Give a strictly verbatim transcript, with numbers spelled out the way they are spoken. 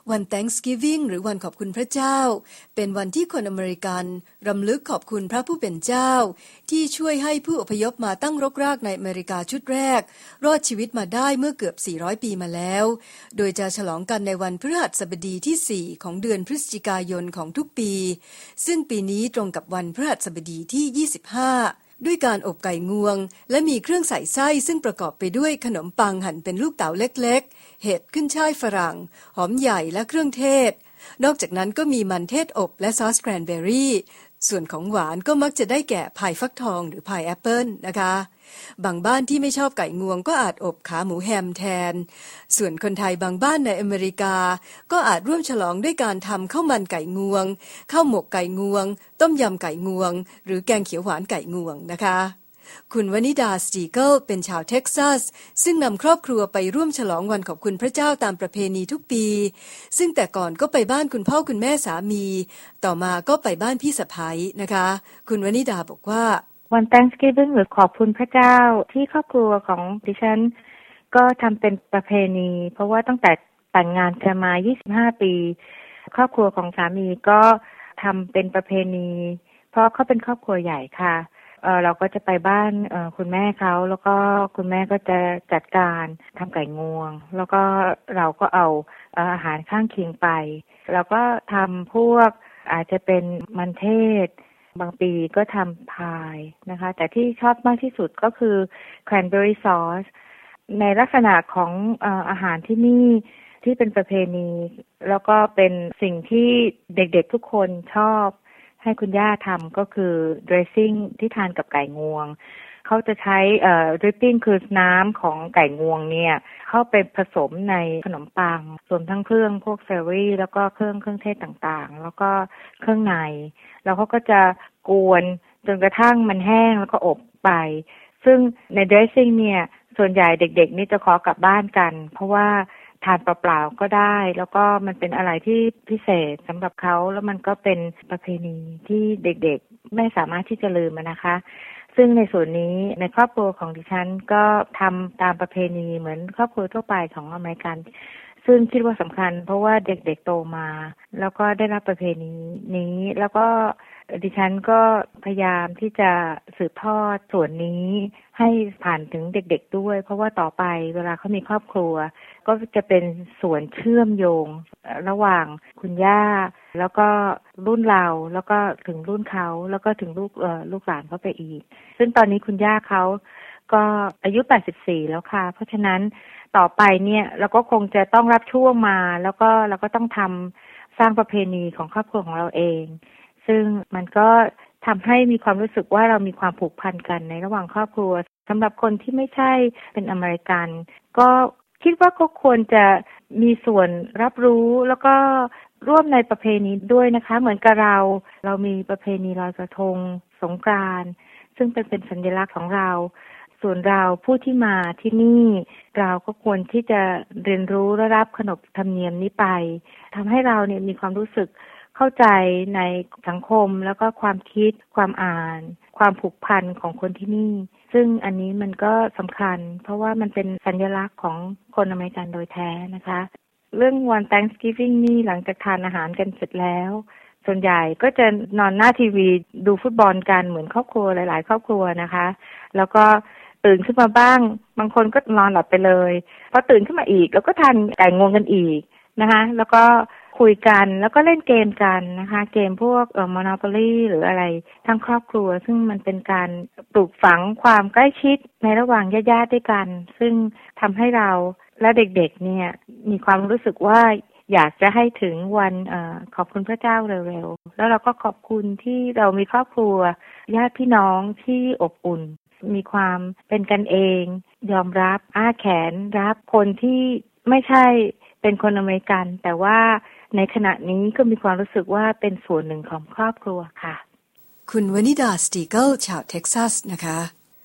วัน Thanksgiving หรือวันขอบคุณพระเจ้าเป็นวันที่คนอเมริกันรำลึกขอบคุณพระผู้เป็นเจ้าที่ช่วยให้ผู้อพยพมาตั้งรกรากในอเมริกาชุดแรกรอดชีวิตมาได้เมื่อเกือบสี่ร้อยปีมาแล้วโดยจะฉลองกันในวันพฤหัสบดีที่สี่ของเดือนพฤศจิกายนของทุกปีซึ่งปีนี้ตรงกับวันพฤหัสบดีที่ยี่สิบห้าด้วยการอบไก่งวงและมีเครื่องใส่ไส้ซึ่งประกอบไปด้วยขนมปังหั่นเป็นลูกเต๋าเล็กๆเห็ดขึ้นช่ายฝรั่งหอมใหญ่และเครื่องเทศนอกจากนั้นก็มีมันเทศอบและซอสแครนเบอร์รี่ส่วนของหวานก็มักจะได้แก่พายฟักทองหรือพายแอปเปิลนะคะบางบ้านที่ไม่ชอบไก่งวงก็อาจอบขาหมูแฮมแทนส่วนคนไทยบางบ้านในอเมริกาก็อาจร่วมฉลองด้วยการทำข้าวมันไก่งวงข้าวหมกไก่งวงต้มยำไก่งวงหรือแกงเขียวหวานไก่งวงนะคะคุณวนิดาสตีเกิลเป็นชาวเท็กซัสซึ่งนำครอบครัวไปร่วมฉลองวันขอบคุณพระเจ้าตามประเพณีทุกปีซึ่งแต่ก่อนก็ไปบ้านคุณพ่อคุณแม่สามีต่อมาก็ไปบ้านพี่สะใภ้นะคะคุณวนิดาบอกว่าวัน Thanksgiving หรือขอบคุณพระเจ้าที่ครอบครัวของดิฉันก็ทำเป็นประเพณีเพราะว่าตั้งแต่แต่งงานกันมายี่สิบห้าปีครอบครัวของสามีก็ทำเป็นประเพณีเพราะเขาเป็นครอบครัวใหญ่ค่ะเอ่อเราก็จะไปบ้านเอ่อคุณแม่เขาแล้วก็คุณแม่ก็จะจัดการทำไก่งวงแล้วก็เราก็เอาเอ่ออาหารข้างเคียงไปแล้วก็ทำพวกอาจจะเป็นมันเทศบางปีก็ทำพายนะคะแต่ที่ชอบมากที่สุดก็คือ cranberry sauce ในลักษณะของเอ่ออาหารที่นี่ที่เป็นประเพณีแล้วก็เป็นสิ่งที่เด็กๆทุกคนชอบให้คุณย่าทำก็คือ dressing ที่ทานกับไก่งวงเขาจะใช้เอ่อ dripping คือน้ำของไก่งวงเนี่ยเข้าไปผสมในขนมปังรวมทั้งเครื่องพวกเซลลี่แล้วก็เครื่องเครื่องเทศต่างๆแล้วก็เครื่องในแล้วเขาก็จะกวนจนกระทั่งมันแห้งแล้วก็อบไปซึ่งใน dressing เนี่ยส่วนใหญ่เด็กๆนี่จะขอกลับบ้านกันเพราะว่าทานเปล่าๆก็ได้แล้วก็มันเป็นอะไรที่พิเศษสำหรับเขาแล้วมันก็เป็นประเพณีที่เด็กๆไม่สามารถที่จะลืมนะคะซึ่งในส่วนนี้ในครอบครัวของดิฉันก็ทำตามประเพณีเหมือนครอบครัวทั่วไปของอเมริกันซึ่งคิดว่าสำคัญเพราะว่าเด็กๆโตมาแล้วก็ได้รับประเพณีนี้แล้วก็ดิฉันก็พยายามที่จะสืบทอดส่วนนี้ให้ผ่านถึงเด็กๆด้วยเพราะว่าต่อไปเวลาเขามีครอบครัวก็จะเป็นส่วนเชื่อมโยงระหว่างคุณย่าแล้วก็รุ่นเราแล้วก็ถึงรุ่นเขาแล้วก็ถึงลูกเอ่อลูกหลานเขาไปอีกซึ่งตอนนี้คุณย่าเขาก็อายุแปดสิบสี่แล้วค่ะเพราะฉะนั้นต่อไปเนี่ยเราก็คงจะต้องรับช่วงมาแล้วก็เราก็ต้องทำสร้างประเพณีของครอบครัวของเราเองซึ่งมันก็ทำให้มีความรู้สึกว่าเรามีความผูกพันกันในระหว่างครอบครัวสำหรับคนที่ไม่ใช่เป็นอเมริกันก็คิดว่าก็ควรจะมีส่วนรับรู้แล้วก็ร่วมในประเพณีด้วยนะคะเหมือนกับเราเรามีประเพณีลอยกระทงสงกรานต์ซึ่งเป็นเป็นสัญลักษณ์ของเราส่วนเราผู้ที่มาที่นี่เราก็ควรที่จะเรียนรู้และรับขนบธรรมเนียมนี้ไปทำให้เราเนี่ยมีความรู้สึกเข้าใจในสังคมแล้วก็ความคิดความอ่านความผูกพันของคนที่นี่ซึ่งอันนี้มันก็สำคัญเพราะว่ามันเป็นสัญลักษณ์ของคนอเมริกันโดยแท้นะคะเรื่องวัน Thanksgiving นี่หลังจากทานอาหารกันเสร็จแล้วส่วนใหญ่ก็จะนอนหน้าทีวีดูฟุตบอลกันเหมือนครอบครัวหลายๆครอบครัวนะคะแล้วก็ตื่นขึ้นมาบ้างบางคนก็นอนหลับไปเลยพอตื่นขึ้นมาอีกแล้วก็ทานไก่งวงกันอีกนะคะแล้วก็คุยกันแล้วก็เล่นเกมกันนะคะเกมพวกเอ่อ Monopoly หรืออะไรทั้งครอบครัวซึ่งมันเป็นการปลูกฝังความใกล้ชิดในระหว่างญาติๆด้วยกันซึ่งทำให้เราและเด็กๆเนี่ยมีความรู้สึกว่าอยากจะให้ถึงวันเอ่อขอบคุณพระเจ้าเร็วๆแล้วเราก็ขอบคุณที่เรามีครอบครัวญาติพี่น้องที่อบอุ่นมีความเป็นกันเองยอมรับอ้าแขนรับคนที่ไม่ใช่เป็นคนอเมริกันแต่ว่าในขณะนี้ก็มีความรู้สึกว่าเป็นส่วนหนึ่งของครอบครัวค่ะคุณวนิดาสตีเกิลชาวเท็กซัสนะคะ